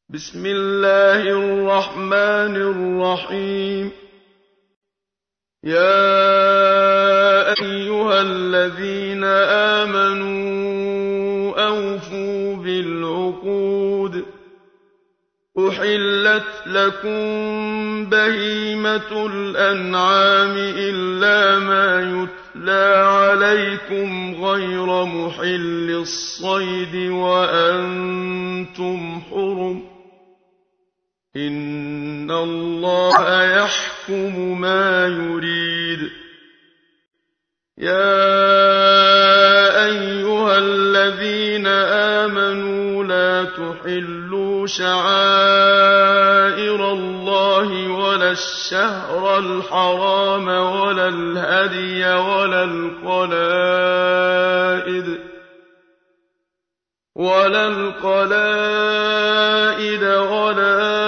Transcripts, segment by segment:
بسم الله الرحمن الرحيم. يا أيها الذين آمنوا أوفوا بالعقود. أحلت لكم بهيمة الأنعام إلا ما يتلى عليكم غير محل الصيد وأنتم حرم. إن الله يحكم ما يريد. يا أيها الذين آمنوا لا تحلوا شعائر الله ولا الشهر الحرام ولا الهدي ولا القلائد ولا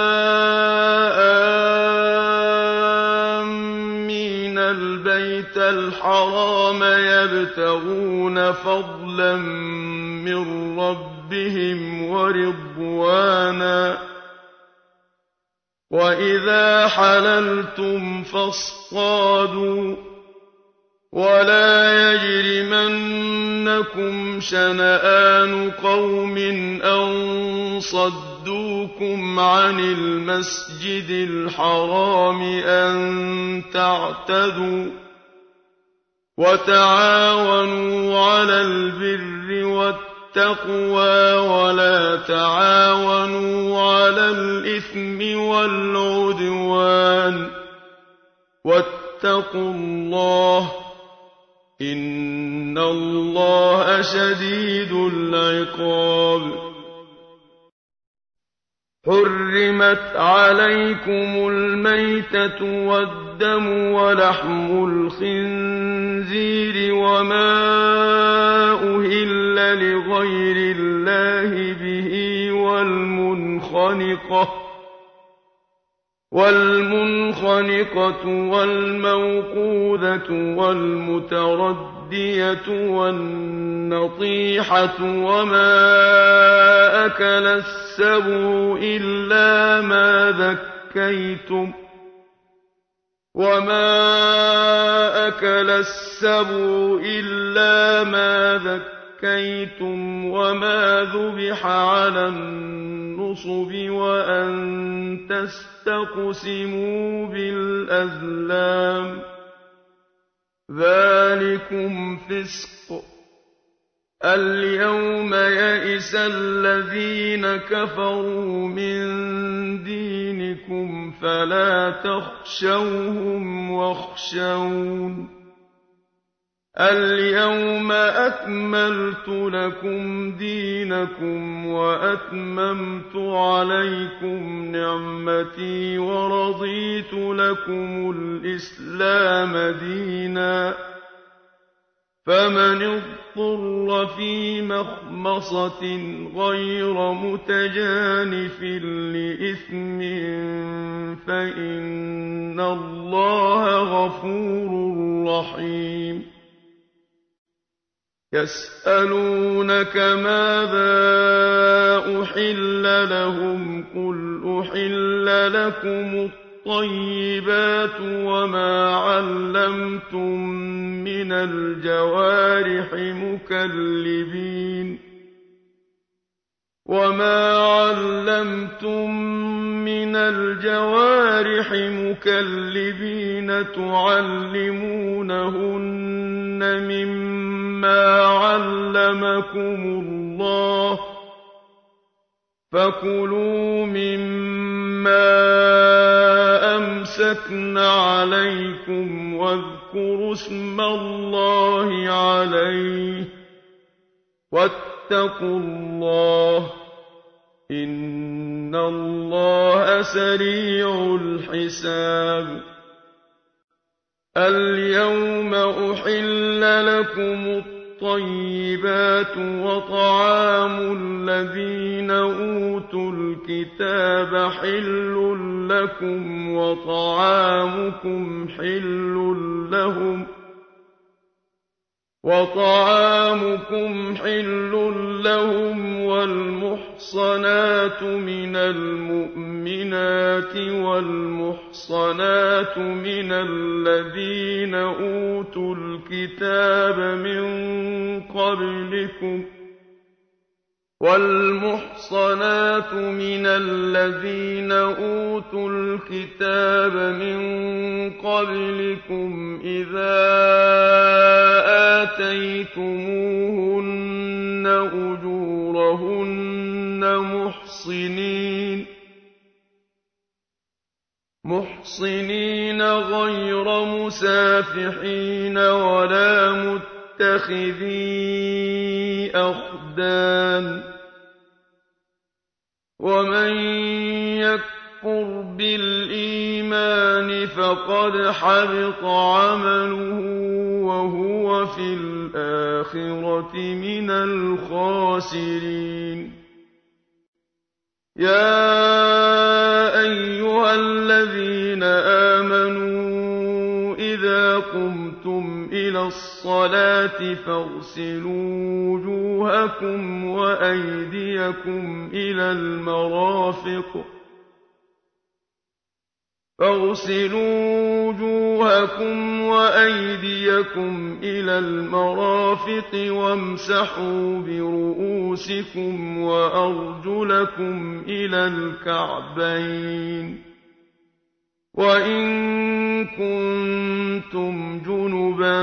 آمين البيت الحرام يبتغون فضلا من ربهم ورضوانا. وإذا حللتم فاصطادوا ولا يجرمنكم شنآن قوم أن صدوكم عن المسجد الحرام أن تعتدوا. وتعاونوا على البر والتقوى ولا تعاونوا على الإثم والعدوان. واتقوا الله إن الله شديد العقاب. حرمت عليكم الميتة والدم ولحم الخنزير وما أهل لغير الله به والمنخنقة والموقوذة والمتردية والنطيحة وما أكل السبع إلا ما ذكيتم وما ذبح على النصب وأن تستقسموا بالأزلام. ذلكم فسق. اليوم يئس الذين كفروا من دينكم فلا تخشوهم واخشون. اليوم أكملت لكم دينكم وأتممت عليكم نعمتي ورضيت لكم الإسلام دينا. فمن اضطر في مخمصة غير متجانف لإثم فإن الله غفور رحيم. يسألونك ماذا أحل لهم قل أحل لكم الطيبات وما علمتم من الجوارح مكلبين تعلمونهن مما علمكم الله فكلوا مما أمسكن عليكم واذكروا اسم الله عليه واتقوا الله إن الله سريع الحساب. اليوم أحل لكم الطيبات وطعام الذين أوتوا الكتاب حل لكم وطعامكم حل لهم وطعامكم حل لهم والمحصنات من المؤمنات والمحصنات من الذين أوتوا الكتاب من قبلكم إذا آتيتموهن أجورهن محصنين غير مسافحين ولا متخذي أخدان ومن يكفر بالإيمان فقد حبط عمله وهو في الآخرة من الخاسرين يا أيها الذين آمنوا إذا قمتم إلى الصلاة فاغسلوا وجوهكم وأيديكم إلى المرافق وامسحوا برؤوسكم وأرجلكم إلى الكعبين وإن كنتم جنبا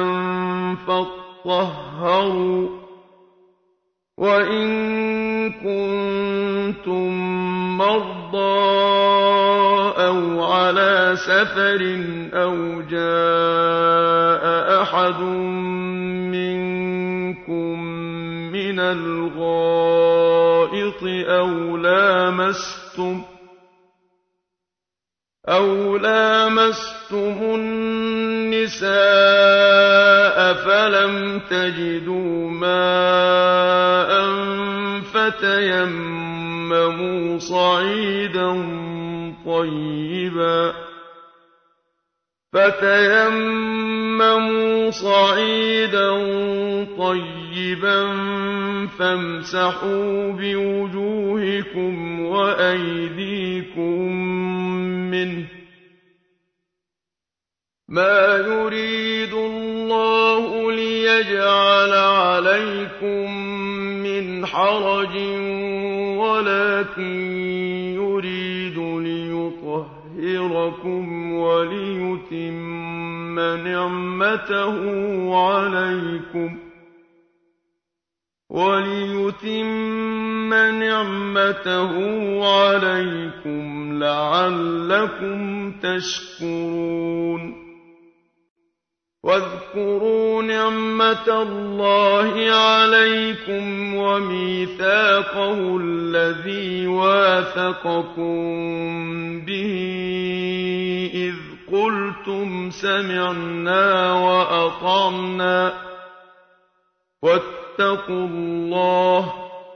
فاطهروا وإن كنتم مرضى أو على سفر أو جاء أحد منكم من الغائط أو لامستم النساء فلم تجدوا ماء فتيمموا صعيدا طيبا فامسحوا بوجوهكم وأيديكم منه ما يريد الله ليجعل عليكم من حرج ولكن يريد ليطهركم وليتم نعمته عليكم لعلكم تشكرون واذكروا نعمة الله عليكم وميثاقه الذي واثقكم به إذ قلتم سمعنا وأطعنا واتقوا الله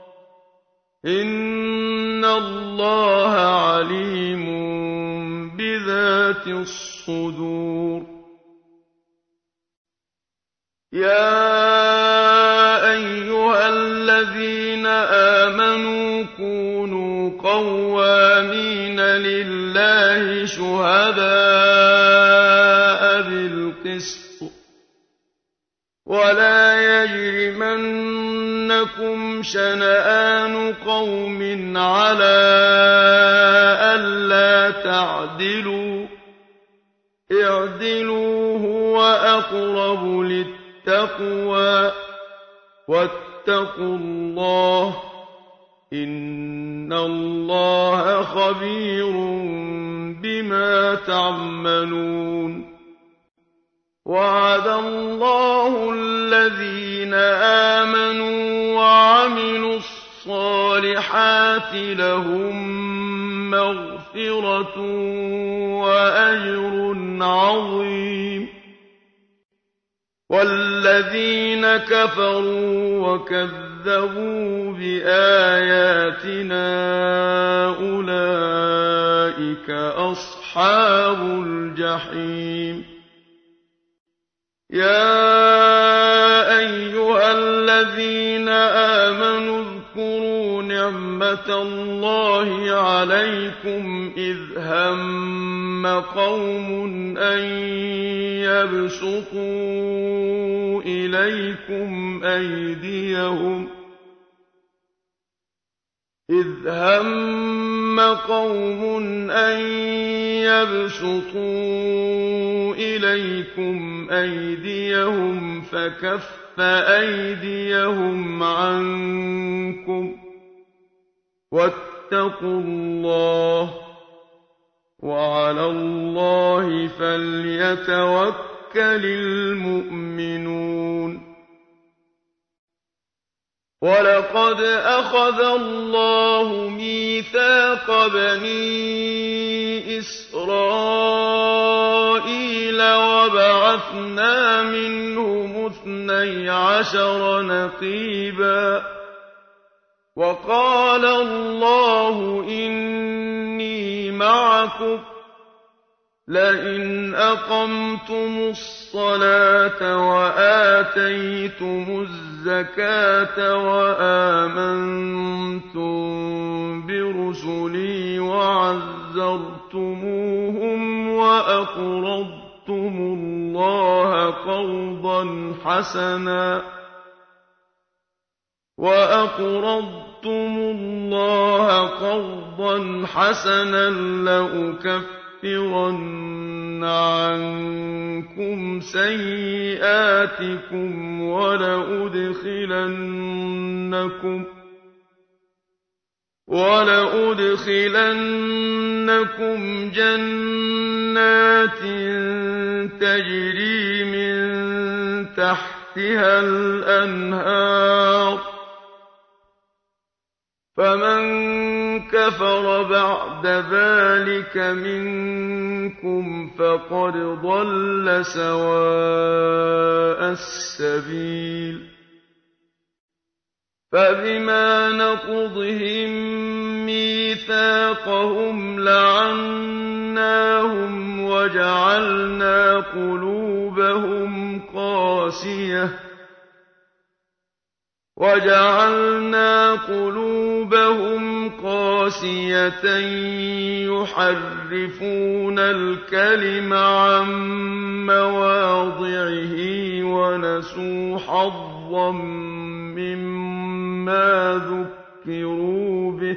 إن الله عليم بذات الصدور يا أيها الذين آمنوا كونوا قوامين لله شهداء بالقسط ولا يجرمنكم شنآن قوم على ألا تعدلوا اعدلوا هو أقرب للتقوى واتقوا الله إن الله خبير بما تعملون وعد الله الذين آمنوا وعملوا الصالحات لهم مغفرة وأجر عظيم والذين كفروا وكذبوا بآياتنا أولئك أصحاب الجحيم يا أيها الَّذِينَ آمَنُوا اذْكُرُوا نِعْمَةَ اللَّهِ عَلَيْكُمْ إِذْ هَمَّ قَوْمٌ أَن يَبْسُطُوا إِلَيْكُمْ أَيْدِيَهُمْ فَكَفَّ أَيْدِيَهُمْ عَنكُمْ ۖ وَاتَّقُوا اللَّهَ ۚ وَعَلَى اللَّهِ فَلْيَتَوَكَّلِ الْمُؤْمِنُونَ وَلَقَدْ أَخَذَ اللَّهُ مِيثَاقَ بَنِي إِسْرَائِيلَ وَبَعَثْنَا مِنْهُمُ 12 نَقِيبًا ۖ وَقَالَ اللَّهُ إِنِّي مَعَكُمْ ۖ لَئِنْ أَقَمْتُمُ الصَّلَاةَ وَآتَيْتُمُ الزَّكَاةَ وَآمَنتُم بِرُسُلِي وَعَزَّرْتُمُوهُمْ وَأَقْرَضْتُمُ اللَّهَ قَرْضًا حَسَنًا لَّأُكَفِّرَنَّ عَنكُمْ سَيِّئَاتِكُمْ وَلَأُدْخِلَنَّكُمْ جَنَّاتٍ تَجْرِي مِن تَحْتِهَا الْأَنْهَارُ ۚ فَمَن كَفَرَ بَعْدَ ذَٰلِكَ مِنكُمْ فَقَدْ ضَلَّ سَوَاءَ السَّبِيلِ فَبِمَا نَقْضِهِم مِّيثَاقَهُمْ لَعَنَّاهُمْ وَجَعَلْنَا قُلُوبَهُمْ قَاسِيَةً يُحَرِّفُونَ الْكَلِمَ عَن مَّوَاضِعِهِ وَنَسُوا حَظًّا مِّمَّا ذُكِّرُوا بِهِ ۚ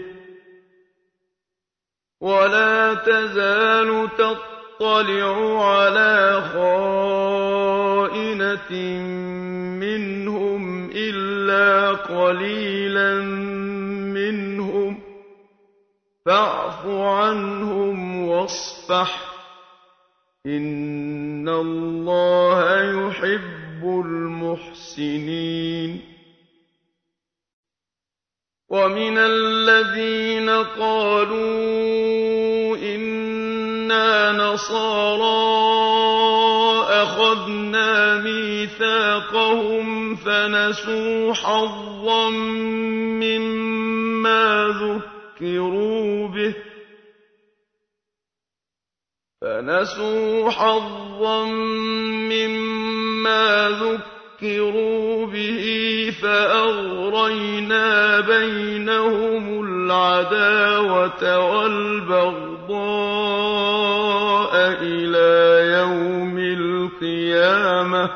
وَلَا تَزَالُ تَطَّلِعُ عَلَىٰ خَائِنَةٍ مِّنْهُمْ إِلَّا قَلِيلًا مِّنْهُمْ ۖ فَاعْفُ عَنْهُمْ وَاصْفَحْ ۚ إِنَّ اللَّهَ يُحِبُّ الْمُحْسِنِينَ وَمِنَ الَّذِينَ قَالُوا إِنَّا نَصَارَىٰ أَخَذْنَا مِيثَاقَهُمْ فَنَسُوا حَظًّا مِّمَّا ذُكِّرُوا بِهِ فَأَغْرَيْنَا بَيْنَهُمُ الْعَدَاوَةَ وَالْبَغْضَاءَ إِلَىٰ يَوْمِ الْقِيَامَةِ ۚ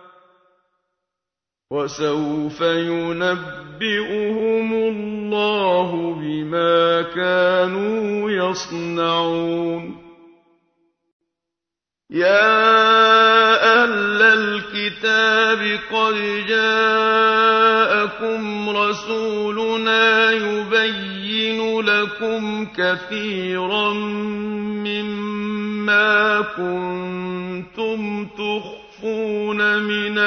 وَسَوْفَ يُنَبِّئُهُمُ اللَّهُ بِمَا كَانُوا يَصْنَعُونَ يَا أَهْلَ الْكِتَابِ قَدْ جَاءَكُمْ رَسُولُنَا يُبَيِّنُ لَكُمْ كَثِيرًا مِّمَّا كُنتُمْ تُخْفُونَ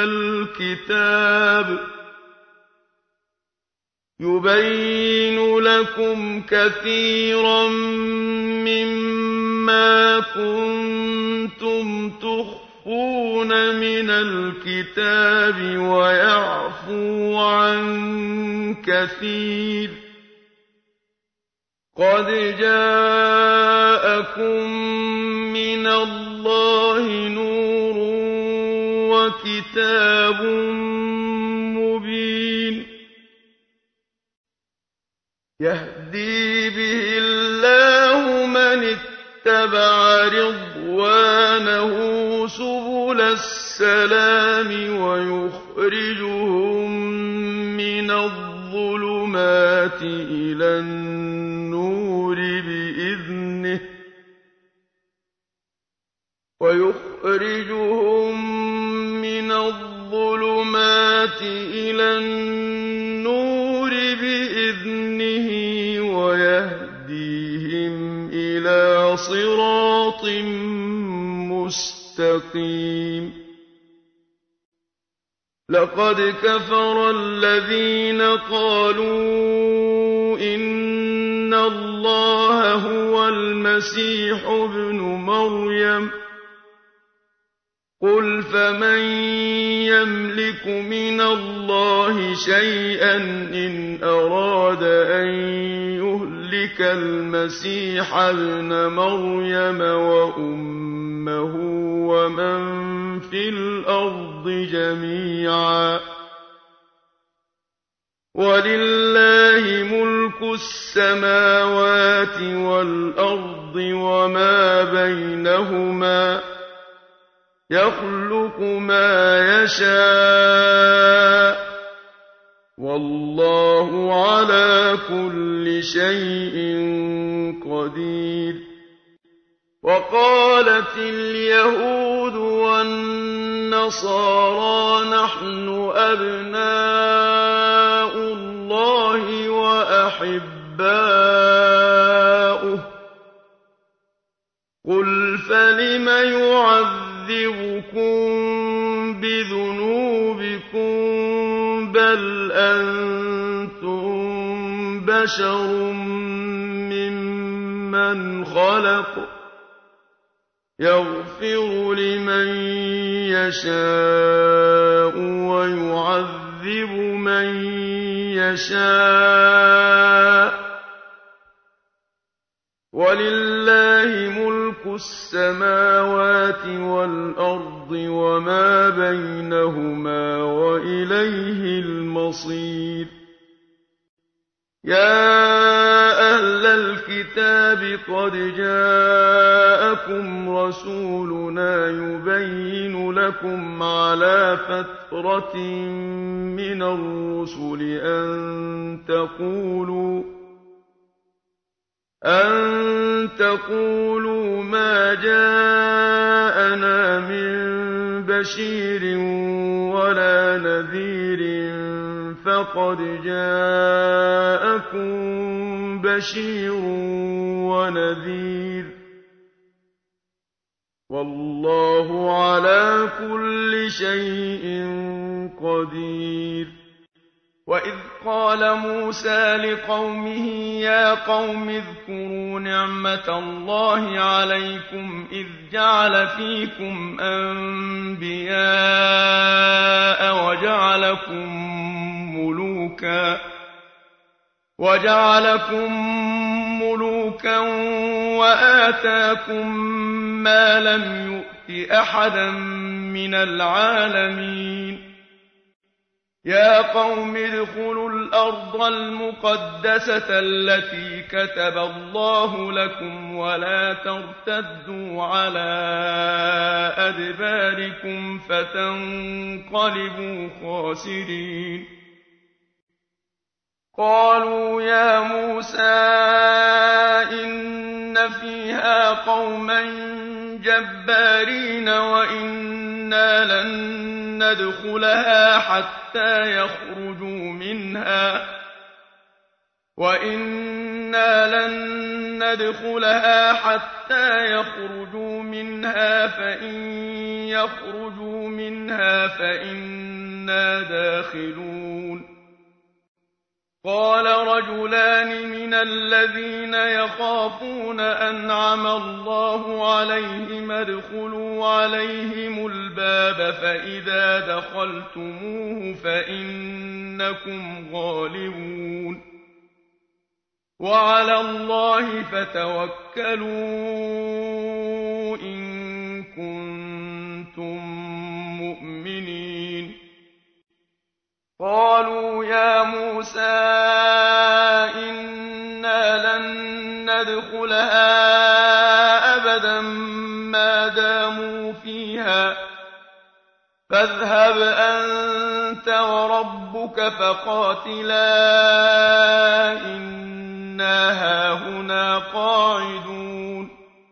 مِنَ الْكِتَابِ وَيَعْفُو عَن كَثِيرٍ ۚ قَدْ جَاءَكُم مِّنَ اللَّهِ نُورٌ وَكِتَابٌ مُّبِينٌ يهدي به الله من اتبع رضوانه سبل السلام ويخرجهم من الظلمات إلى النور بإذنه ويهديهم إلى صراط مستقيم لقد كفر الذين قالوا إن الله هو المسيح ابن مريم قل فمن يملك من الله شيئا إن أراد أن يهلك المسيح ابن مريم وأمه ومن في الأرض جميعا ولله ملك السماوات والأرض وما بينهما يخلق ما يشاء والله على كل شيء قدير وقالت اليهود والنصارى نحن أبناء الله وأحباؤه قل فلم يعذبكم بذنوبكم بل أنتم بشر ممن خلق يغفر لمن يشاء ويعذب من يشاء ولله ملك السماوات والأرض وما بينهما وإليه المصير يا أهل الكتاب قد جاءكم رسولنا يبين لكم على فترة من الرسل أن تقولوا ما جاءنا من بشير ولا نذير فقد جاءكم بشير ونذير والله على كل شيء قدير وإذ قال موسى لقومه يا قوم اذكروا نعمة الله عليكم إذ جعل فيكم أنبياء وجعلكم ملوكا وآتاكم ما لم يؤت أحدا من العالمين يا قوم ادخلوا الأرض المقدسة التي كتب الله لكم ولا ترتدوا على أدباركم فتنقلبوا خاسرين قالوا يا موسى إن فيها قوما جبارين وإنا لن ندخلها حتى يخرجوا منها فإن يخرجوا منها فإنا داخلون قال رجلان من الذين يخافون أنعم الله عليهم ادخلوا عليهم الباب فإذا دخلتموه فإنكم غالبون وعلى الله فتوكلوا إن كنتم مؤمنين قالوا يا موسى إن لن ندخلها أبدا ما داموا فيها فاذهب أنت وربك فقاتلا إنا هاهنا قاعدون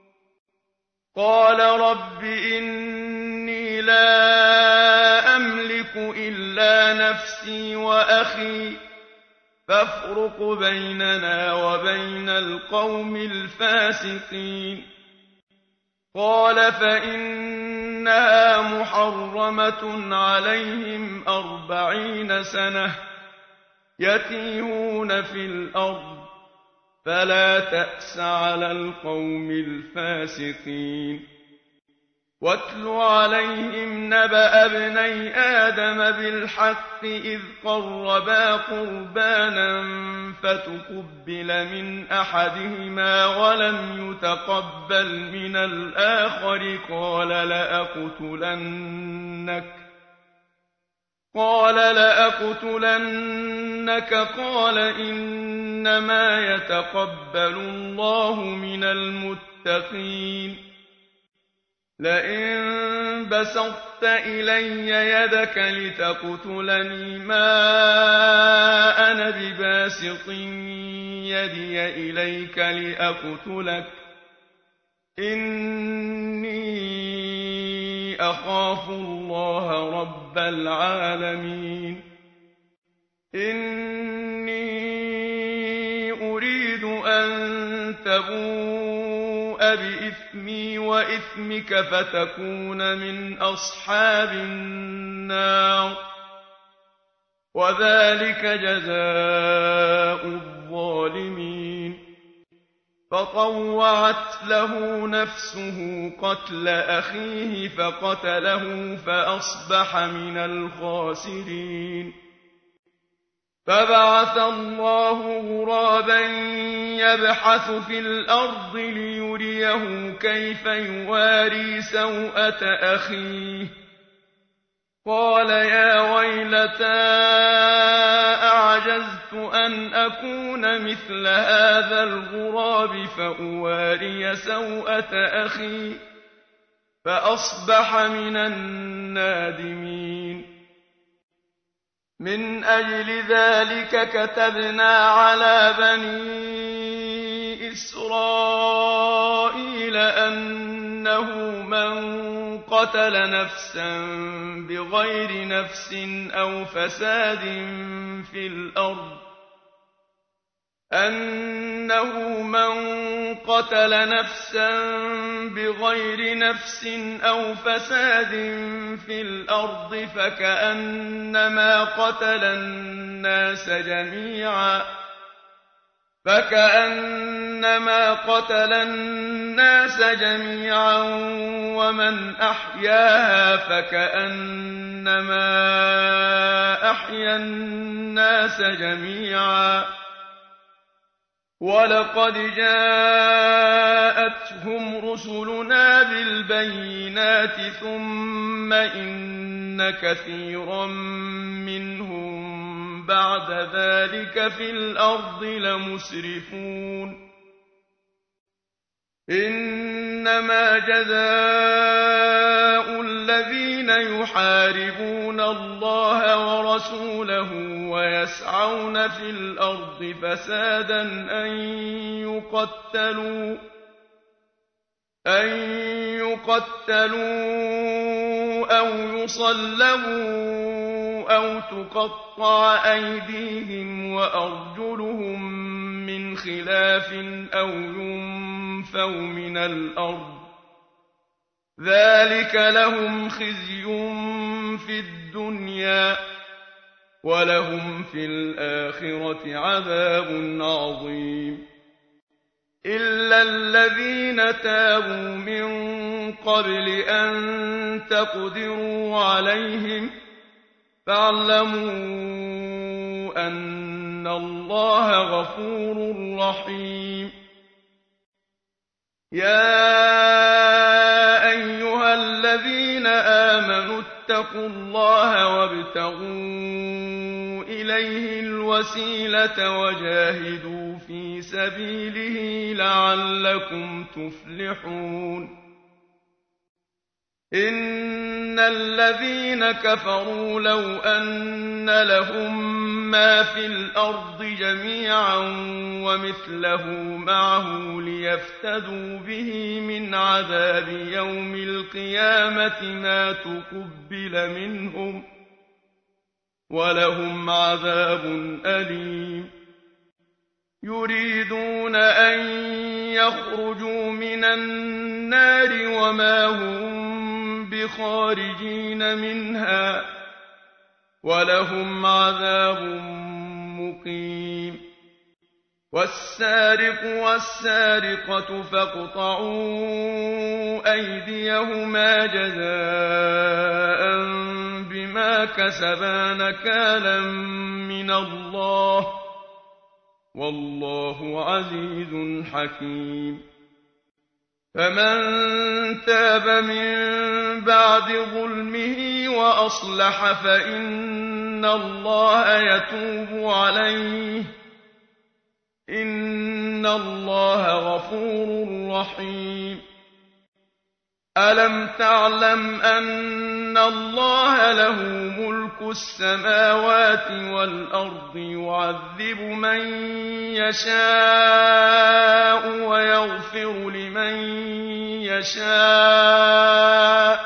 قال رب إني لا أملك إلا نفسي وأخي فافرق بيننا وبين القوم الفاسقين قال فإنها محرمة عليهم 40 سنة يتيهون في الأرض فلا تأس على القوم الفاسقين واتل عليهم نبأ ابني آدم بالحق إذ قربا قربانا فتقبل من أحدهما ولم يتقبل من الآخر قال لأقتلنك قال إنما يتقبل الله من المتقين لئن بسطت إلي يدك لتقتلني ما أنا بباسط يدي إليك لأقتلك إني أخاف الله رب العالمين إني أريد أن تبوء بإثمي وإثمك فتكون من أصحاب النار وذلك جزاء الظالمين فطوعت له نفسه قتل أخيه فقتله فأصبح من الخاسرين فبعث الله غرابا يبحث في الأرض ليريه كيف يواري سوءة أخيه قال يا ويلتى أعجزت أن أكون مثل هذا الغراب فأواري سوءة أخي فأصبح من النادمين من أجل ذلك كتبنا على بني إسرائيل أنه من قتل نفسا بغير نفس أو فساد في الأرض فكأنما قتل الناس جميعا ومن أحياها فكأنما أحيا الناس جميعا ولقد جاءتهم رسلنا بالبينات ثم إن كثيرا منهم بعد ذلك في الأرض لمسرفون إنما جزاء الذين يحاربون الله ورسوله ويسعون في الأرض فسادا أن يقتلوا أو يصلبوا أو تقطع أيديهم وأرجلهم من خلاف أو ينفوا من الأرض ذلك لهم خزي في الدنيا ولهم في الآخرة عذاب عظيم إلا الذين تابوا من قبل أن تقدروا عليهم فاعلموا أن الله غفور رحيم يا أيها الذين آمنوا فاتقوا الله وابتغوا إليه الوسيلة وجاهدوا في سبيله لعلكم تفلحون إن الذين كفروا لو أن لهم ما في الأرض جميعا ومثله معه ليفتدوا به من عذاب يوم القيامة ما تقبل منهم ولهم عذاب أليم يريدون أن يخرجوا من النار وما هم بخارجين منها ولهم عذاب مقيم والسارق والسارقة فاقطعوا أيديهما جزاء بما كسبا نكالا من الله والله عزيز حكيم فمن تاب من بعد ظلمه وأصلح فإن الله يتوب عليه إن الله غفور رحيم ألم تعلم أن الله له ملك السماوات والأرض يعذب من يشاء ويغفر لمن يشاء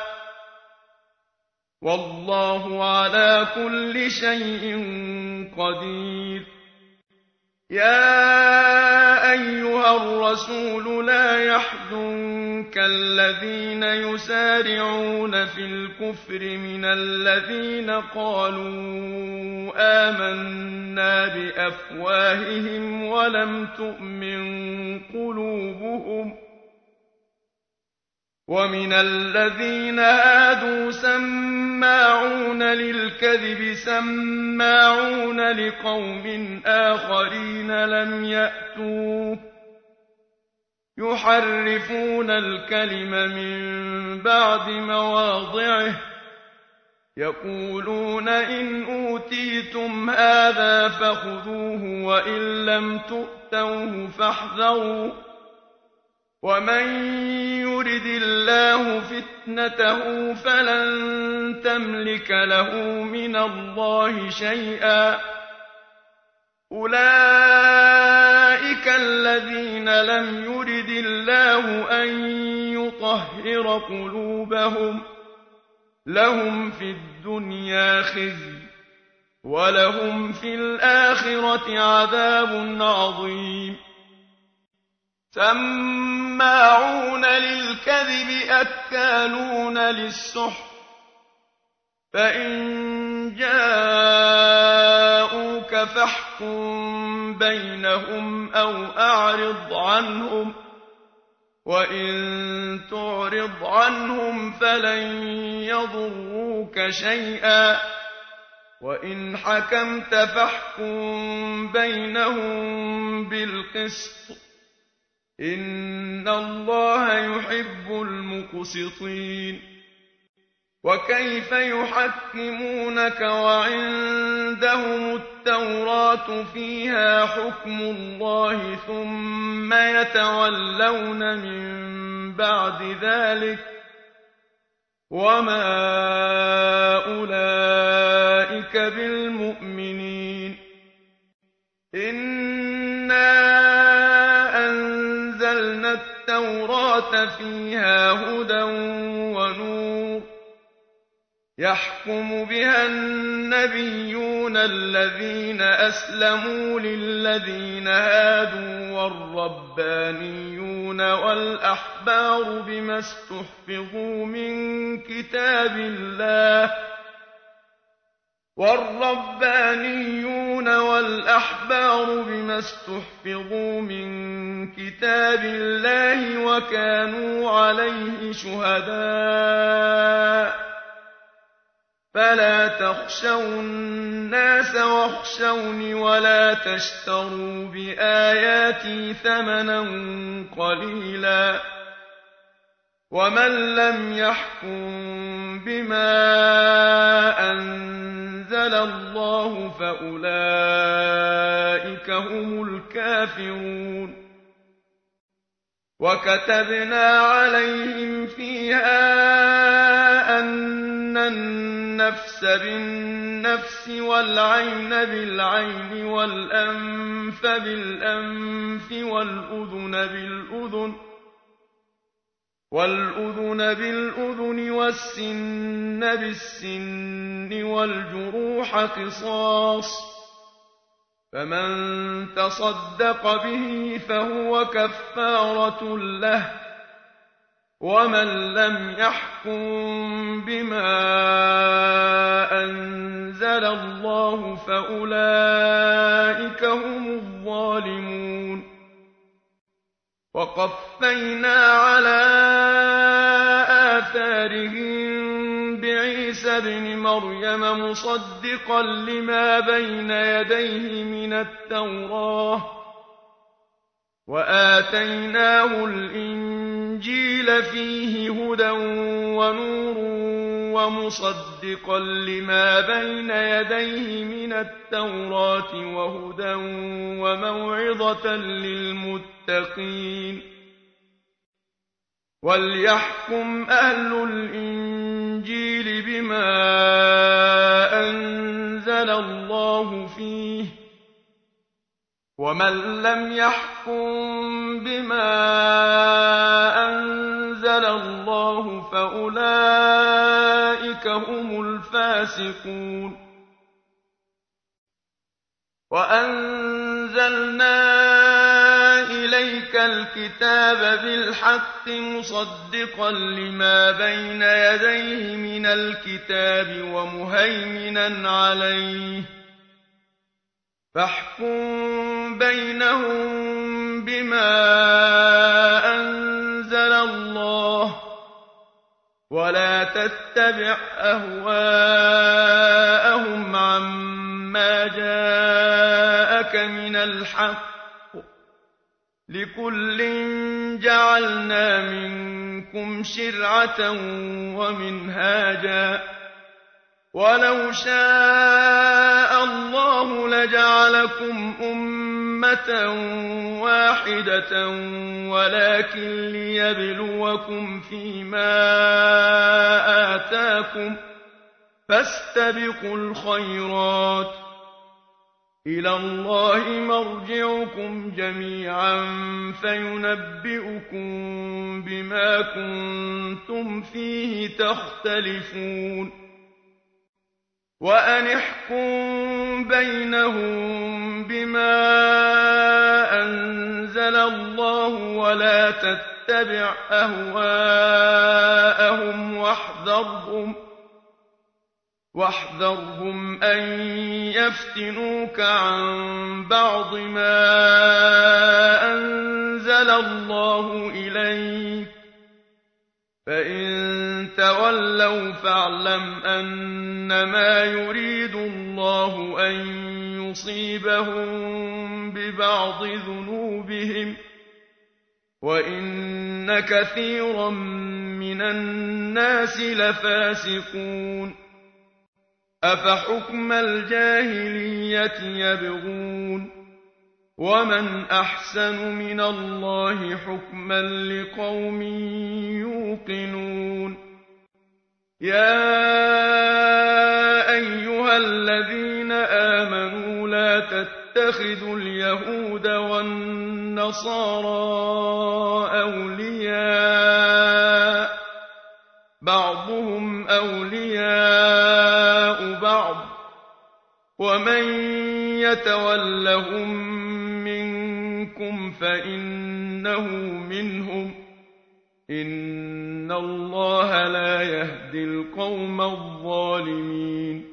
والله على كل شيء قدير يا أيها الرسول لا يحزنك الذين يسارعون في الكفر من الذين قالوا آمنا بأفواههم ولم تؤمن قلوبهم ومن الذين هادوا سماعون للكذب سماعون لقوم آخرين لم يأتوك يحرفون الكلم من بعد مواضعه يقولون إن أوتيتم هذا فخذوه وإن لم تؤتوه فاحذروا ومن يرد الله فتنته فلن تملك له من الله شيئا أولئك الذين لم يرد الله أن يطهر قلوبهم لهم في الدنيا خزي ولهم في الآخرة عذاب عظيم سماعون للكذب أكالون للسحت فإن جاءوك فاحكم بينهم أو أعرض عنهم وإن تعرض عنهم فلن يضروك شيئا وإن حكمت فاحكم بينهم بالقسط إن الله يحب المقسطين وكيف يحكمونك وعندهم التوراة فيها حكم الله ثم يتولون من بعد ذلك وما أولئك بالمؤمنين إنا أنزلنا التوراة فيها هدى ونور يحكم بها النبيون الذين أسلموا للذين هادوا والربانيون والأحبار بما استحفظوا من كتاب الله وكانوا عليه شهداء فلا تخشوا الناس واخشوني ولا تشتروا بآياتي ثمنا قليلا ومن لم يحكم بما أنزل الله فأولئك هم الكافرون وكتبنا عليهم فيها أن النفس بالنفس والعين بالعين والأنف بالأنف والأذن بالأذن والسن بالسن والجروح قصاص فمن تصدق به فهو كفارة له ومن لم يحكم بما أنزل الله فأولئك هم الظالمون وقفينا على آثارهم بعيسى ابن مريم مصدقا لما بين يديه من التوراة وآتيناه الإنجيل فيه هدى ونور ومصدقا لما بين يديه من التوراة وهدى وموعظة للمتقين وليحكم أهل الإنجيل بما أنزل الله فيه ومن لم يحكم بما أنزل الله فأولئك هم الفاسقون وأنزلنا إليك الكتاب بالحق مصدقا لما بين يديه من الكتاب ومهيمنا عليه فاحكم بينهم بما أنزل الله ولا تتبع أهواءهم عما جاءك من الحق لكل جعلنا منكم شرعة ومنهاجا ولو شاء الله لجعلكم أمة واحدة ولكن ليبلوكم فيما آتاكم فاستبقوا الخيرات إلى الله مرجعكم جميعا فينبئكم بما كنتم فيه تختلفون وأن احكم بينهم بما أنزل الله ولا تتبع أهواءهم واحذرهم أن يفتنوك عن بعض ما أنزل الله إليك فإن تولوا فاعلم أنما يريد الله أن يصيبهم ببعض ذنوبهم وإن كثيرا من الناس لفاسقون أفحكم الجاهلية يبغون ومن أحسن من الله حكما لقوم يوقنون يا أيها الذين آمنوا لا تتخذوا اليهود والنصارى أولياء بعضهم أولياء بعض ومن يتولهم منكم فإنه منهم إن الله لا يهدي القوم الظالمين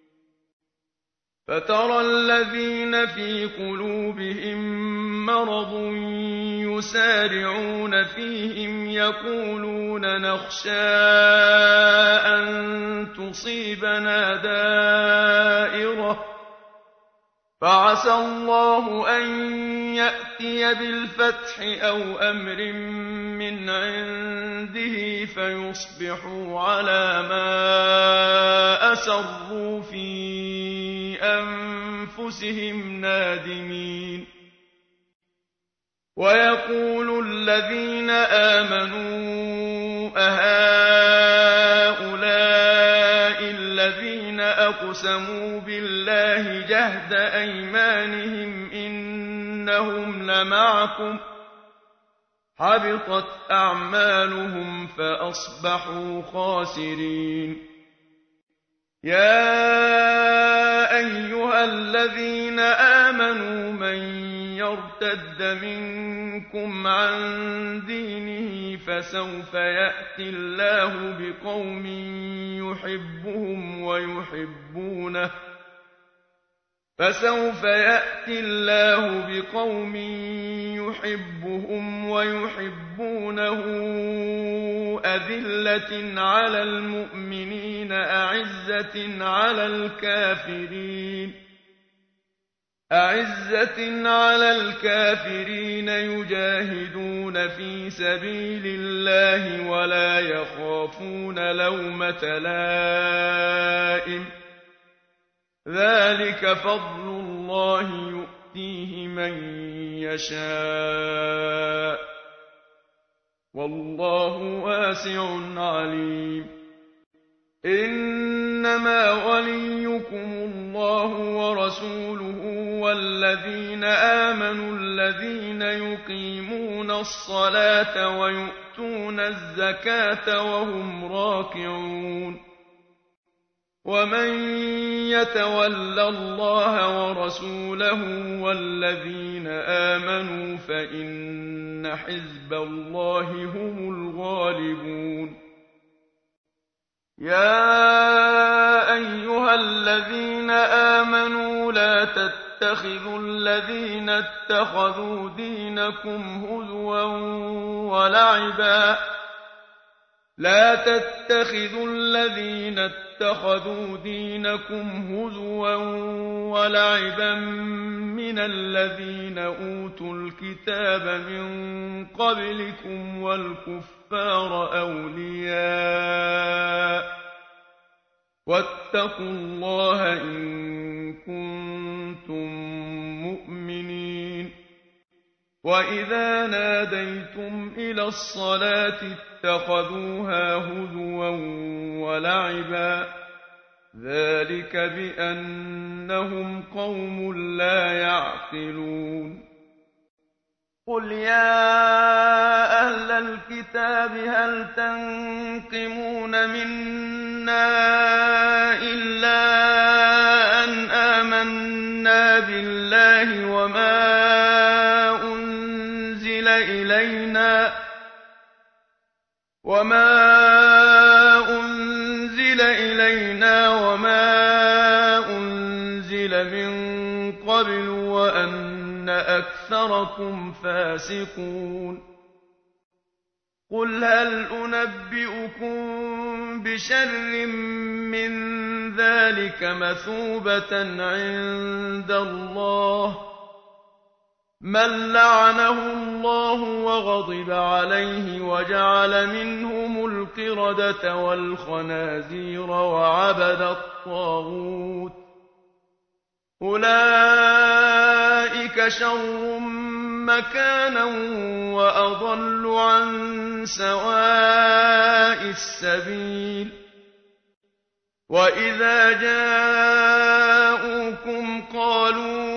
فترى الذين في قلوبهم مرض يسارعون فيهم يقولون نخشى أن تصيبنا دائرة فعسى الله أن يأتي يَأْتِيَ بِالْفَتْحِ أَوْ أَمْرٍ مِّنْ عِندِهِ فَيُصْبِحُوا عَلَىٰ مَا أَسَرُّوا فِي أَنفُسِهِمْ نَادِمِينَ وَيَقُولُ الَّذِينَ آمَنُوا أَهَٰؤُلَاءِ الَّذِينَ أَقْسَمُوا بِاللَّهِ جَهْدَ أَيْمَانِهِمْ إِنَّهُمْ لَمَعَكُمْ ۚ حَبِطَتْ أَعْمَالُهُمْ فَأَصْبَحُوا خَاسِرِينَ يَا أَيُّهَا الَّذِينَ آمَنُوا مَن يَرْتَدَّ مِنكُمْ عَن دِينِهِ فَسَوْفَ يَأْتِي اللَّهُ بِقَوْمٍ يُحِبُّهُمْ وَيُحِبُّونَهُ أَذِلَّةٍ عَلَى الْمُؤْمِنِينَ أَعِزَّةٍ عَلَى الْكَافِرِينَ يُجَاهِدُونَ فِي سَبِيلِ اللَّهِ وَلَا يَخَافُونَ لَوْمَةَ لَائِمٍ ۚ ذَٰلِكَ فَضْلُ اللَّهِ يُؤْتِيهِ مَن يَشَاءُ ۚ وَاللَّهُ وَاسِعٌ عَلِيمٌ إِنَّمَا وَلِيُّكُمُ اللَّهُ وَرَسُولُهُ وَالَّذِينَ آمَنُوا الَّذِينَ يُقِيمُونَ الصَّلَاةَ وَيُؤْتُونَ الزَّكَاةَ وَهُمْ رَاكِعُونَ وَمَن يَتَوَلَّ اللَّهَ وَرَسُولَهُ وَالَّذِينَ آمَنُوا فَإِنَّ حِزْبَ اللَّهِ هُمُ الْغَالِبُونَ يَا أَيُّهَا الَّذِينَ آمَنُوا لَا تَتَّخِذُوا الَّذِينَ اتَّخَذُوا دِينَكُمْ هُزُوًا وَلَعِبًا مِّنَ الَّذِينَ أُوتُوا الْكِتَابَ مِن قَبْلِكُمْ وَالْكُفَّارَ أَوْلِيَاءَ ۚ وَاتَّقُوا اللَّهَ إِن كُنتُم مُّؤْمِنِينَ وَإِذَا نَادَيْتُمْ إِلَى الصَّلَاةِ اتَّخَذُوهَا هُزُوًا وَلَعِبًا ۚ ذَٰلِكَ بِأَنَّهُمْ قَوْمٌ لَّا يَعْقِلُونَ قُلْ يَا أَهْلَ الْكِتَابِ هَلْ تَنقِمُونَ مِنَّا إِلَّا أَنْ آمَنَّا بِاللَّهِ وَمَا أُنزِلَ إِلَيْنَا وَمَا أُنزِلَ مِن قَبْلُ وَأَنَّ أَكْثَرَكُمْ فَاسِقُونَ قُلْ هَلْ أُنَبِّئُكُم بِشَرٍّ مِّن ذَٰلِكَ مَثُوبَةً عِندَ اللَّهِ ۚ مَن لَّعَنَهُ اللَّهُ وَغَضِبَ عَلَيْهِ وَجَعَلَ مِنْهُمُ الْقِرَدَةَ وَالْخَنَازِيرَ وَعَبَدَ الطَّاغُوتَ ۚ أُولَٰئِكَ شَرٌّ مَّكَانًا وَأَضَلُّ عَن سَوَاءِ السَّبِيلِ وَإِذَا جَاءُوكُمْ قَالُوا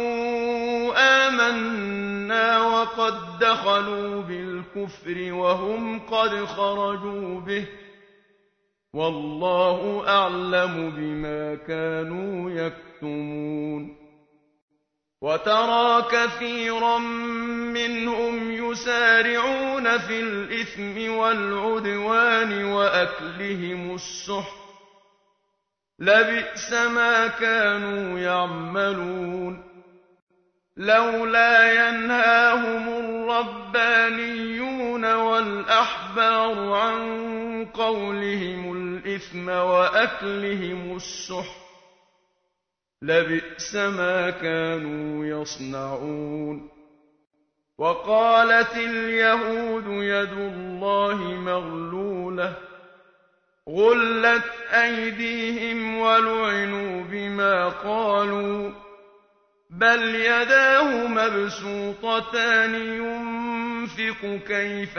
آمَنَّا وَقَد دَّخَلُوا بِالْكُفْرِ وَهُمْ قَدْ خَرَجُوا بِهِ ۚ وَاللَّهُ أَعْلَمُ بِمَا كَانُوا يَكْتُمُونَ وَتَرَىٰ كَثِيرًا مِّنْهُمْ يُسَارِعُونَ فِي الْإِثْمِ وَالْعُدْوَانِ وَأَكْلِهِمُ السُّحْتَ ۚ لَبِئْسَ مَا كَانُوا يَعْمَلُونَ لَوْلَا يَنْهَاهُمُ الرَّبَّانِيُّونَ وَالْأَحْبَارُ عَن قَوْلِهِمُ الْإِثْمَ وَأَكْلِهِمُ السُّحْتَ ۚ لَبِئْسَ مَا كَانُوا يَصْنَعُونَ وقالت اليهود يد الله مغلولة غلت أيديهم ولعنوا بما قالوا بل يداه مبسوطتان ينفق كيف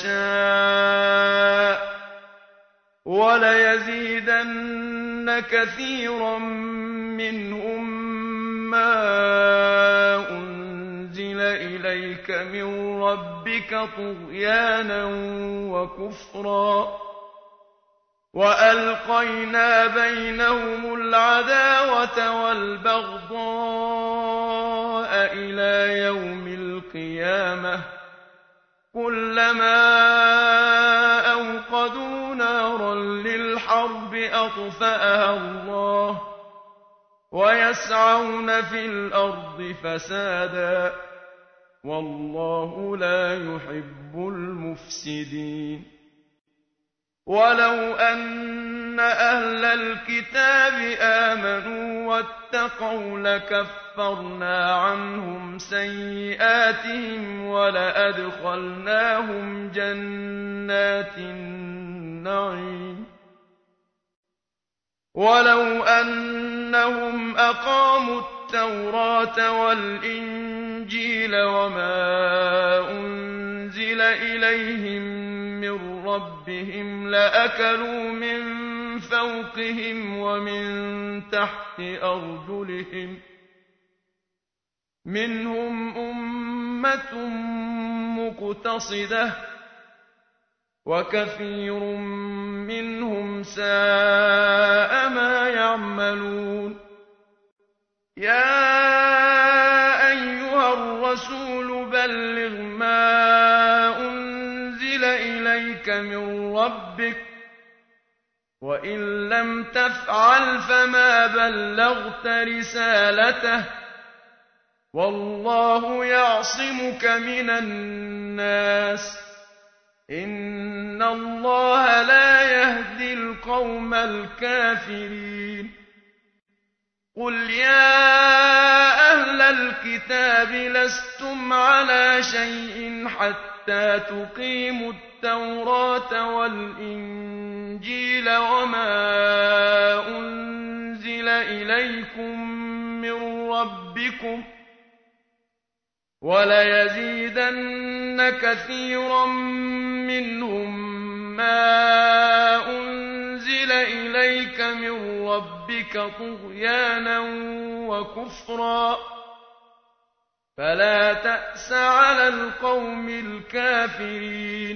يشاء وليزيدن كثيرا منهم ما أنزل إليك من ربك طغيانا وكفرا وألقينا بينهم العداوة والبغضاء إلى يوم القيامة كلما أوقدوا نارا للحرب أطفأها الله ويسعون في الأرض فسادا والله لا يحب المفسدين ولو أن أهل الكتاب آمنوا واتقوا لكفرنا عنهم سيئاتهم ولأدخلناهم جنات النعيم ولو أنهم أقاموا التوراة والإنجيل وما أنزل إليهم من ربهم لأكلوا من فوقهم ومن تحت أرجلهم منهم أمة مقتصدة وكثير منهم ساء ما يعملون يا أيها الرسول بلغ ما أنزل إليك من ربك وإن لم تفعل فما بلغت رسالته والله يعصمك من الناس إن الله لا يهدي القوم الكافرين قل يا أهل الكتاب لستم على شيء حتى تقيموا التوراة والإنجيل وما أنزل إليكم من ربكم وليزيدن كثيرا منهم ما أنزل إليك من ربك طغيانا وكفرا فلا تأس على القوم الكافرين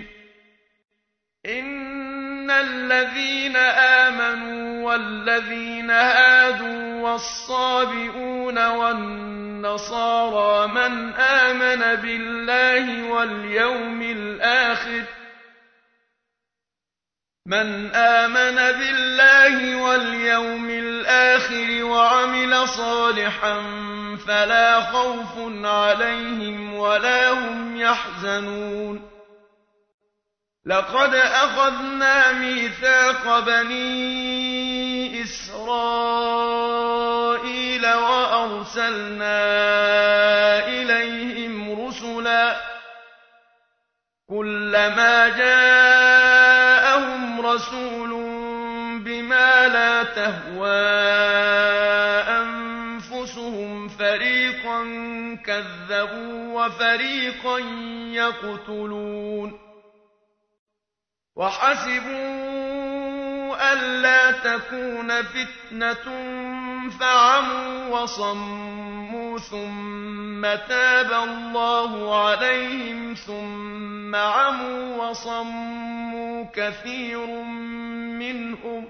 إن الذين آمنوا والذين هادوا والصابئون والنصارى من آمن بالله واليوم الآخر وعمل صالحا فلا خوف عليهم ولا هم يحزنون لقد أخذنا ميثاق بني إسرائيل وأرسلنا إليهم رسلا كلما جاءهم رسول بما لا تهوى أنفسهم فريقا كذبوا وفريقا يقتلون وحسبوا ألا تكون فتنة فعموا وصموا ثم تاب الله عليهم ثم عموا وصموا كثير منهم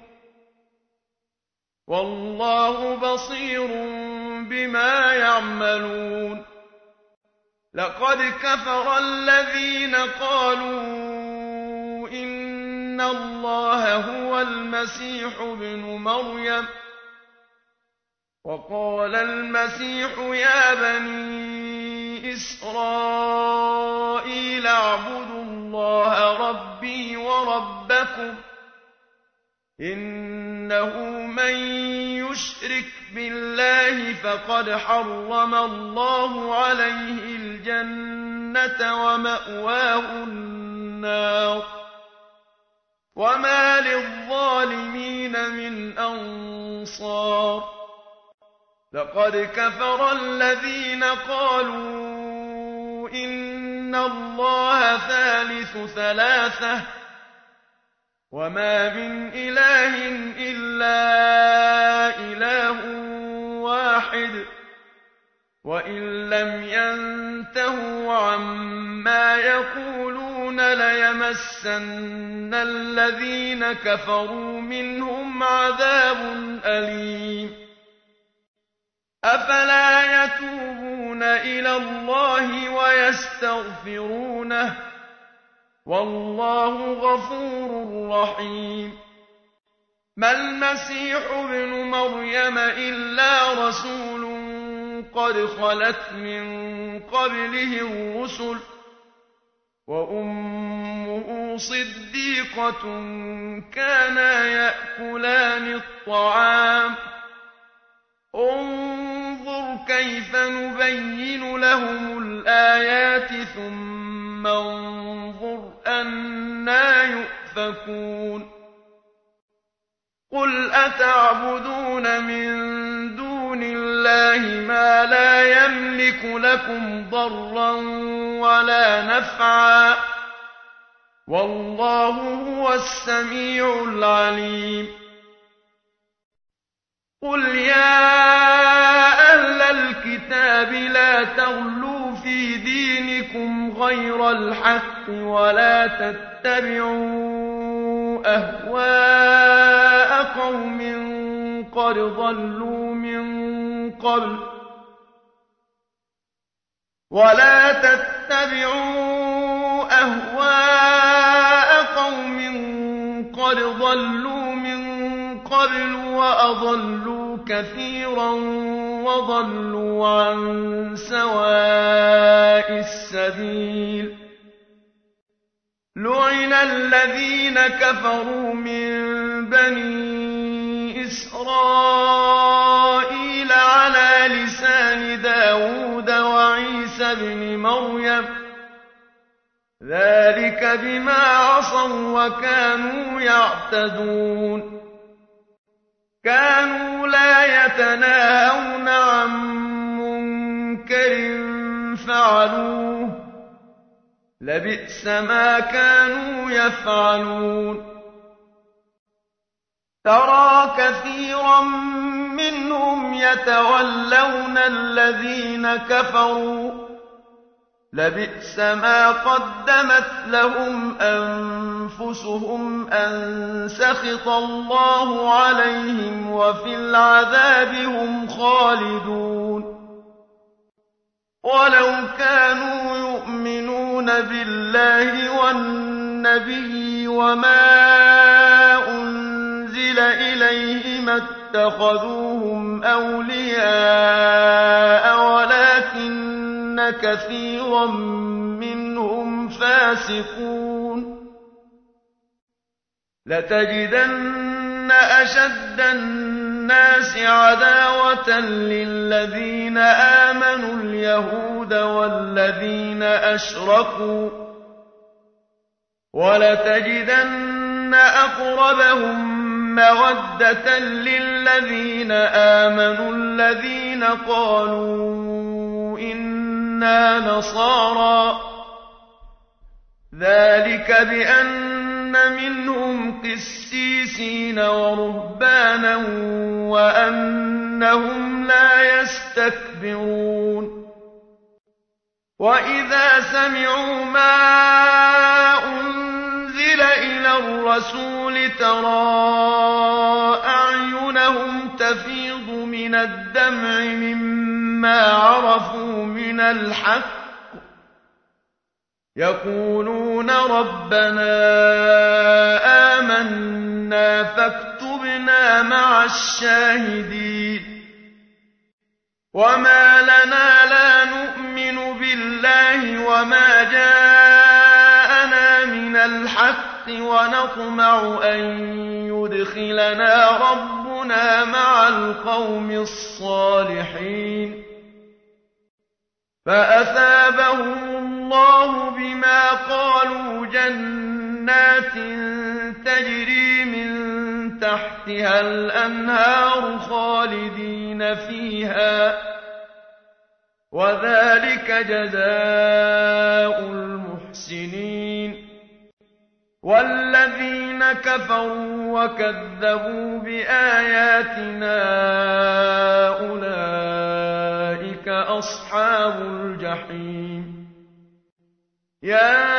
والله بصير بما يعملون لقد كفر الذين قالوا إن الله هو المسيح ابن مريم وقال المسيح يا بني إسرائيل اعبدوا الله ربي وربكم إنه من يشرك بالله فقد حرم الله عليه الجنة الجنة ومأواه النار وما للظالمين من أنصار لقد كفر الذين قالوا إن الله ثالث ثلاثة وما من إله إلا إله واحد وإن لم ينتهوا عما يقولون ليمسن الذين كفروا منهم عذاب أليم أفلا يتوبون إلى الله ويستغفرونه والله غفور رحيم ما المسيح ابن مريم إلا رسول قد خلت من قبله الرسل وأمه صديقة كانا يأكلان الطعام انظر كيف نبين لهم الآيات ثم انظر أنى يؤفكون قل أتعبدون من دون الله ما لا يملك لكم ضرا ولا نفعا والله هو السميع العليم قل يا أهل الكتاب لا تغلوا في دينكم غير الحق ولا تتبعوا أهواء قوم قد ضلوا من قبل ولا تتبعوا أهواء قوم قد ضلوا من قبل وأضلوا كثيرا وضلوا عن سواء السبيل لعن الذين كفروا من بني إسرائيل على لسان داود وعيسى بن مريم ذلك بما عصوا وكانوا يعتدون كانوا لا يتناهون عن منكر فعلوه لبئس ما كانوا يفعلون ترى كثيرا منهم يتولون الذين كفروا لبئس ما قدمت لهم أنفسهم أن سخط الله عليهم وفي العذاب هم خالدون ولو كانوا يؤمنون بالله والنبي وما أنزل إليه ما اتخذوهم أولياء ولكن كثيرا منهم فاسقون لتجدن أشد الناس عداوة للذين آمنوا اليهود والذين أشركوا ولتجدن أقربهم مودة للذين آمنوا الذين قالوا إنا نصارى ذلك بأن منهم قسيسين ورهبانا وأنهم لا يستكبرون وإذا سمعوا ما أنزل إلى الرسول ترى أعينهم تفيض من الدمع مما عرفوا من الحق يقولون ربنا آمنا فاكتبنا مع الشاهدين وما لنا لا نؤمن بالله وما جاءنا من الحق ونطمع أن يدخلنا ربنا مع القوم الصالحين فأثابهم الله بما قالوا جنات تجري من تحتها الأنهار خالدين فيها، وذلك جزاء المحسنين. والذين كفروا وكذبوا بآياتنا أولئك أصحاب الجحيم. يا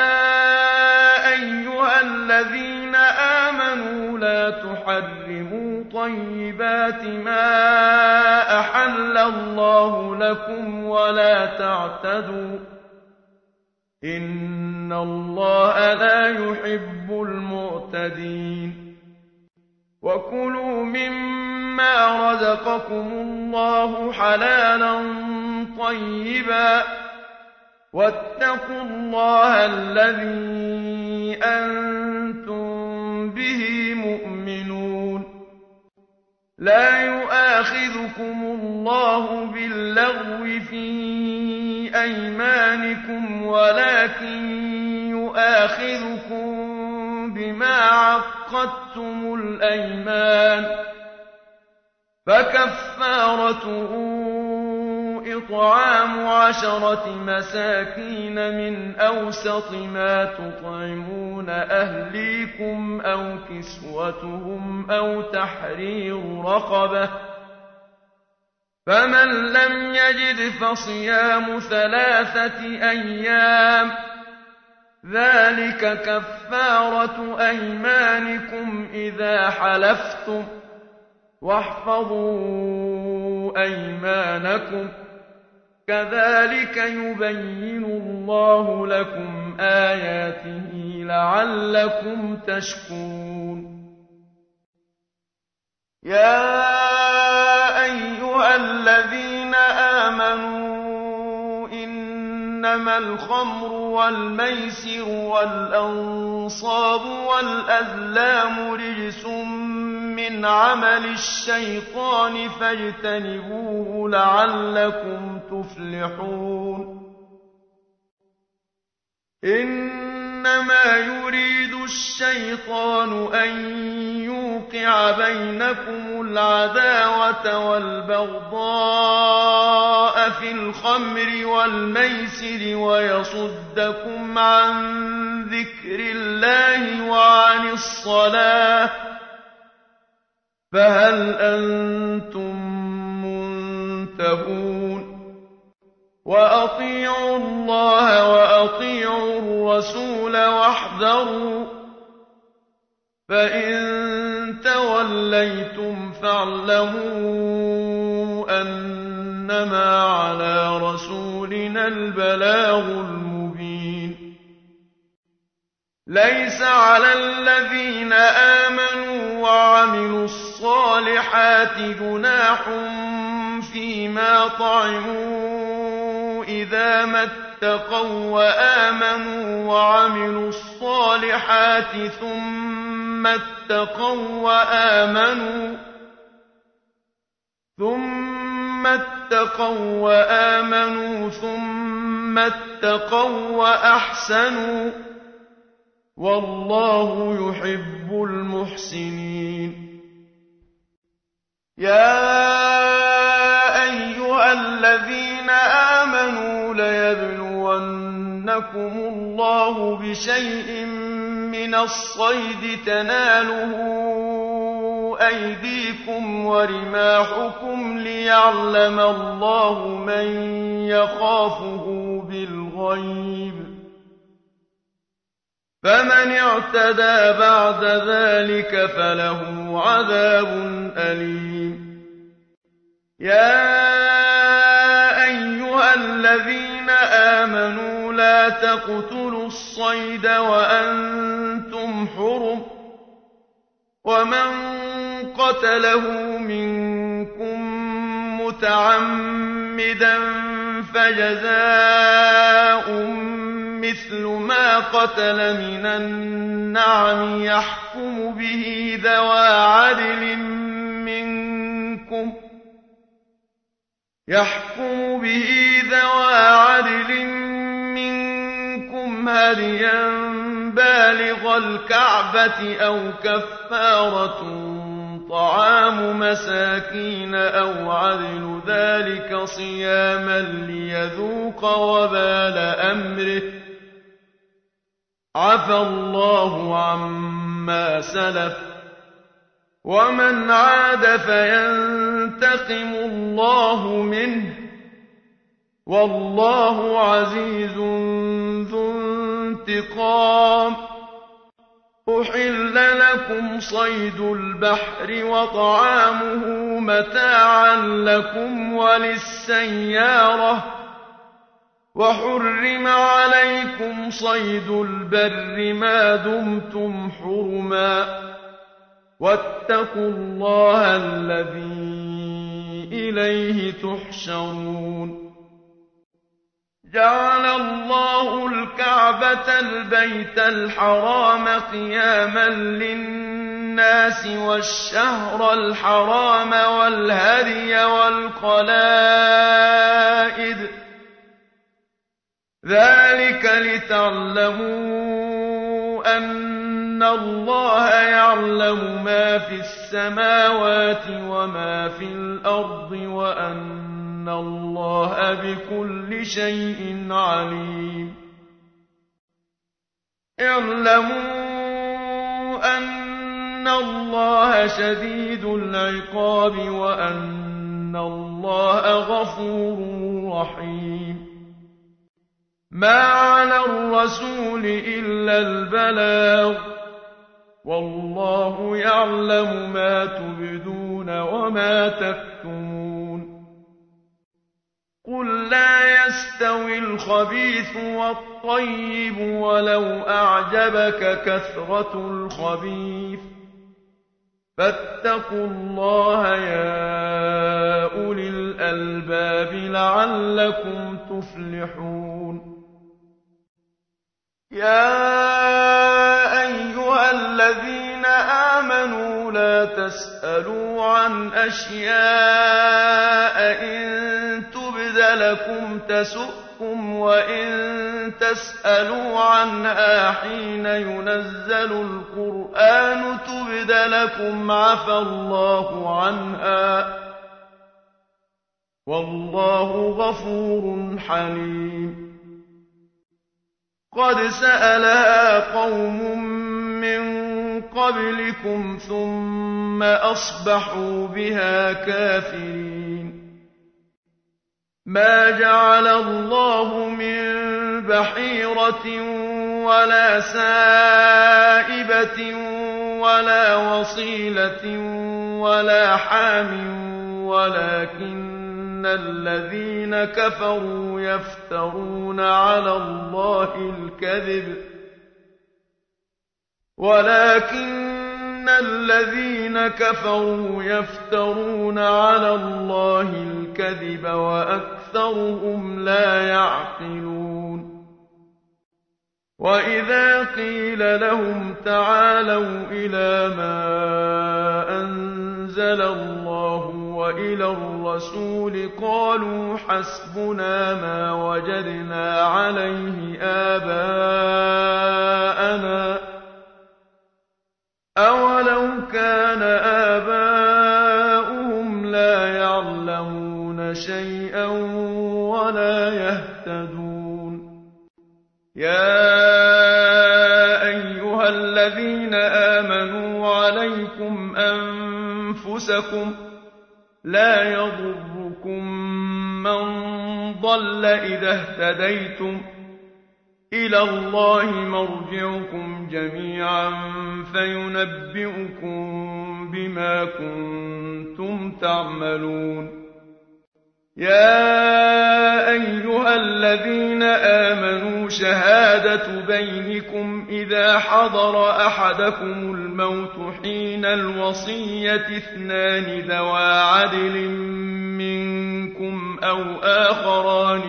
أيها الذين آمنوا لا تحرموا طيبات ما أحل الله لكم ولا تعتدوا، إن الله لا يحب المعتدين. وكلوا مما رزقكم الله حلالا طيبا، واتقوا الله الذي أنتم به مؤمنون. لا يؤاخذكم الله باللغو في أيمانكم، ولكن يؤاخذكم بما عقدتم الأيمان، فكفارته إطعام 10 مساكين من أوسط ما تطعمون أهليكم أو كسوتهم أو تحرير رقبة، فمن لم يجد فصيام 3 أيام، ذلك كفارة أيمانكم إذا حلفتم، واحفظوا أيمانكم، كذلك يبين الله لكم آياته لعلكم تشكرون. يا أيها الذين آمنوا إنما الخمر والميسر والأنصاب والأزلام رجس من عمل الشيطان فاجتنبوه لعلكم تفلحون. إنما يريد الشيطان أن يوقع بينكم العداوة والبغضاء في الخمر والميسر ويصدكم عن ذكر الله وعن الصلاة، فهل أنتم منتهون؟ وأطيعوا الله وأطيعوا الرسول واحذروا، فإن توليتم فاعلموا أنما على رسولنا البلاغ المبين. ليس على الذين آمنوا وعملوا الصالحات جناح فيما طعموا إذا ما اتقوا وآمنوا وعملوا الصالحات ثم اتقوا وآمنوا ثم اتقوا وأحسنوا، والله يحب المحسنين. يا أيها الذين آمنوا ليبلونكم الله بشيء من الصيد تناله أيديكم ورماحكم ليعلم الله من يخافه بالغيب، فمن اعتدى بعد ذلك فله عذاب أليم. يا أيها الذين آمنوا لا تقتلوا الصيد وأنتم حرم، ومن قتله منكم متعمدا فجزاء مثل ما قتل من النعم يحكم به ذوى عدل منكم، يحكم به ذوى عدل منكم هديا بالغ الكعبة أو كفارة طعام مساكين أو عدل ذلك صياما ليذوق وبال أمره عفى الله عما سلف ومن عاد فينتقم الله منه والله عزيز ذو انتقام أحل لكم صيد البحر وطعامه متاعا لكم وللسيارة وحرم عليكم صيد البر ما دمتم حرما واتقوا الله الذي إليه تحشرون جعل الله الكعبة البيت الحرام قياما للناس والشهر الحرام والهدي والقلائد ذلك لتعلموا أن الله يعلم ما في السماوات وما في الأرض وأن الله بكل شيء عليم اعلموا أن الله شديد العقاب وأن الله غفور رحيم ما على الرسول إلا البلاغ والله يعلم ما تبدون وما تكتمون قل لا يستوي الخبيث والطيب ولو أعجبك كثرة الخبيث فاتقوا الله يا أولي الألباب لعلكم تفلحون يا أيها الذين آمنوا لا تسألوا عن أشياء إن تبد لكم تسؤكم وإن تسألوا عنها حين ينزل القرآن تبد لكم عفى الله عنها والله غفور حليم قد سألها قوم من قبلكم ثم أصبحوا بها كافرين ما جعل الله من بحيرة ولا سائبة ولا وصيلة ولا حام ولكن الذين كفروا يفترون على الله الكذب وأكثرهم لا يعقلون وإذا قيل لهم تعالوا إلى ما أنزل الله وإلى الرسول قالوا حسبنا ما وجدنا عليه آباءنا أولو كان آباؤهم لا يعلمون شيئا ولا يهتدون يا أيها الذين آمنوا عليكم أنفسكم لا يضركم من ضل إذا اهتديتم إلى الله مرجعكم جميعا فينبئكم بما كنتم تعملون يا أيها الذين آمنوا شهادة بينكم إذا حضر أحدكم الموت حين الوصية اثنان ذوى عدل منكم أو آخران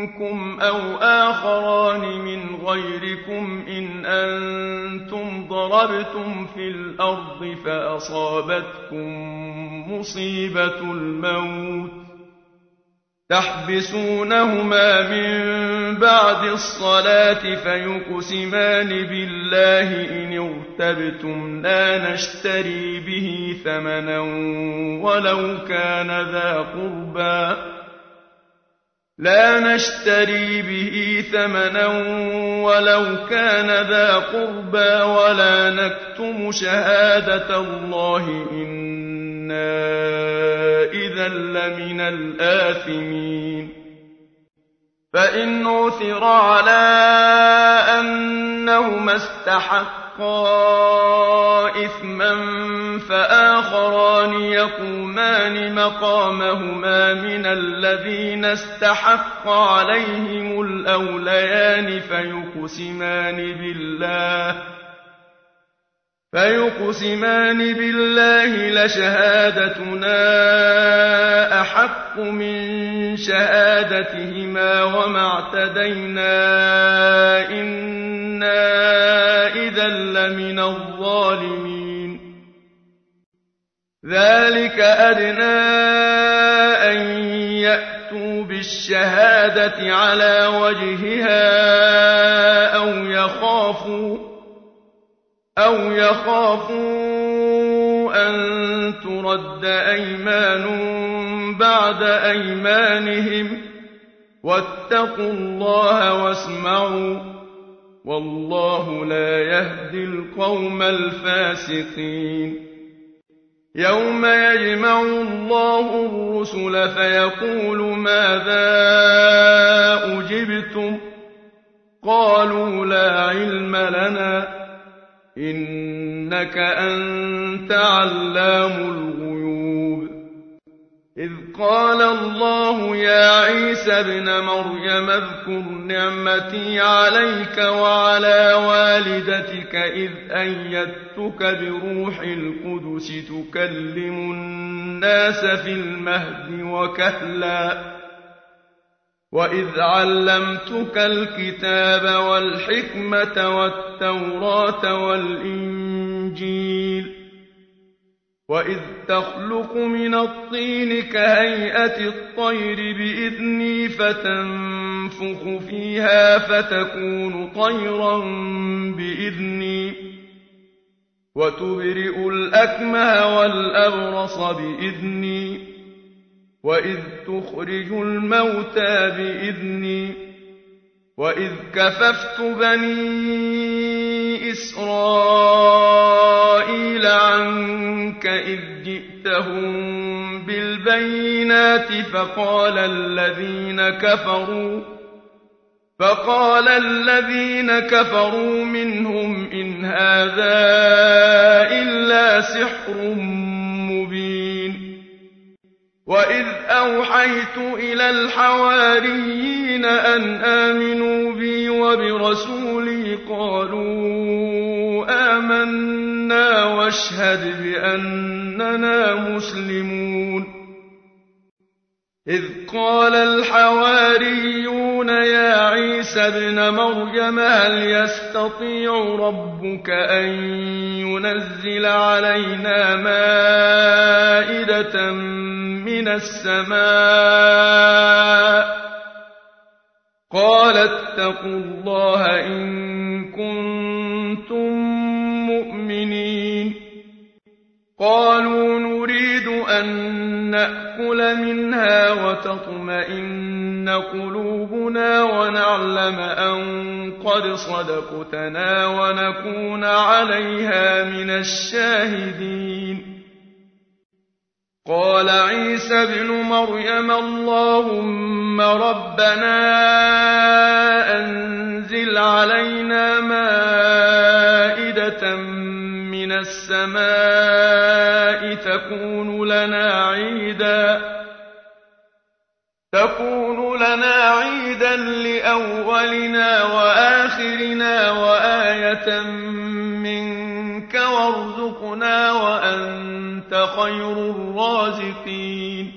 من غيركم إن أنتم ضربتم ضربتم في الأرض فأصابتكم مصيبة الموت تحبسونهما من بعد الصلاة فيقسمان بالله إن ارتبتم لا نشتري به ثمنا ولو كان ذا قربى ولا نكتم شهادة الله إنا إذا لمن الآثمين فإن عثر على أنهما استحقا إثما فآخران يقومان مقامهما من الذين استحق عليهم الأوليان فيقسمان بالله لشهادتنا أحق من شهادتهما وما اعتدينا إنا إذا لمن الظالمين ذلك أدنى أن يأتوا بالشهادة على وجهها أو يخافوا أن ترد أيمان بعد أيمانهم واتقوا الله واسمعوا والله لا يهدي القوم الفاسقين يوم يجمع الله الرسل فيقول ماذا أجبتم قالوا لا علم لنا إنك أنت علام الغيوب إذ قال الله يا عيسى ابن مريم اذكر نعمتي عليك وعلى والدتك إذ أيدتك بروح القدس تكلم الناس في المهد وكهلا وإذ علمتك الكتاب والحكمة والتوراة والإنجيل وإذ تخلق من الطين كهيئة الطير بإذني فتنفخ فيها فتكون طيرا بإذني وتبرئ الأكمه والأبرص بإذني وإذ تخرج الموتى بإذني وإذ كففت بني إسرائيل عنك إذ جئتهم بالبينات فقال الذين كفروا منهم إن هذا إلا سحر مبين وإذ أوحيت إلى الحواريين أن آمنوا بي وبرسولي قالوا آمنا واشهد بأننا مسلمون إذ قال الحواريون يا عيسى ابن مريم هل يستطيع ربك أن ينزل علينا مائدة من السماء قال اتقوا الله إن كنتم مؤمنين قالوا نريد أن نأكل منها وتطمئن قلوبنا ونعلم أن قد صدقتنا ونكون عليها من الشاهدين قال عيسى ابن مريم اللهم ربنا أنزل علينا مائدة من السماء تكون لنا عيدا لأولنا وآخرنا وآية منك وارزقنا وأنت خير الرازقين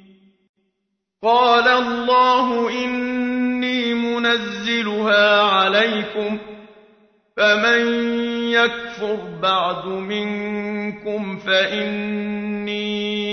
قال الله إني منزلها عليكم فمن يكفر بعد منكم فإني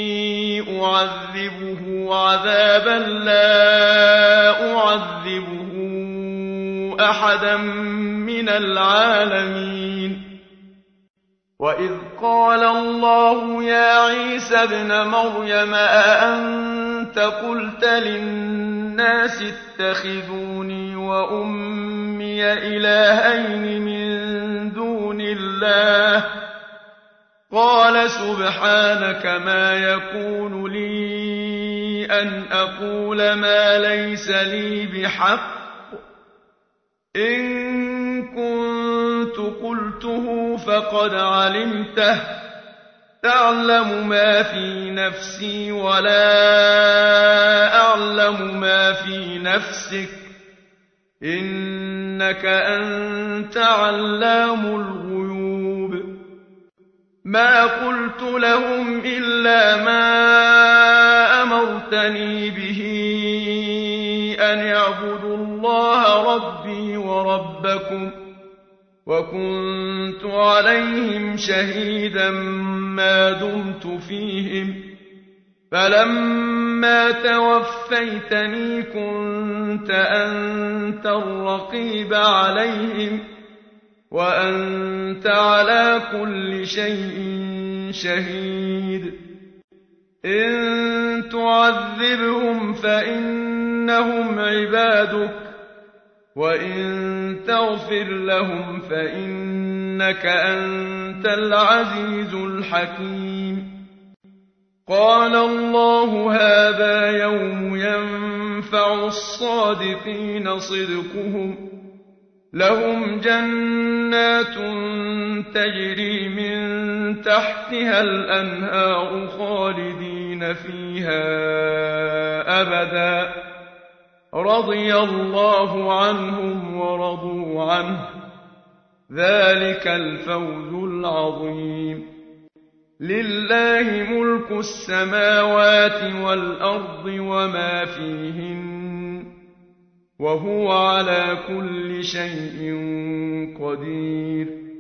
أعذبه عذابا لا أعذبه أحدا من العالمين وإذ قال الله يا عيسى ابن مريم أأنت قلت للناس اتخذوني وأمي إلهين من دون الله قال سبحانك ما يكون لي أن أقول ما ليس لي بحق إن كنت قلته فقد علمته تعلم ما في نفسي ولا أعلم ما في نفسك إنك أنت علام الغيوب ما قلت لهم إلا ما أمرتني به أن يعبدوا الله ربي وربكم وكنت عليهم شهيدا ما دمت فيهم فلما توفيتني كنت أنت الرقيب عليهم وأنت على كل شيء شهيد إن تعذبهم فإنهم عبادك وإن تغفر لهم فإنك أنت العزيز الحكيم قال الله هذا يوم ينفع الصادقين صدقهم لهم جنات تجري من تحتها الأنهار خالدين فيها أبدا رضي الله عنهم ورضوا عنه ذلك الفوز العظيم لله ملك السماوات والأرض وما فيهن وهو على كل شيء قدير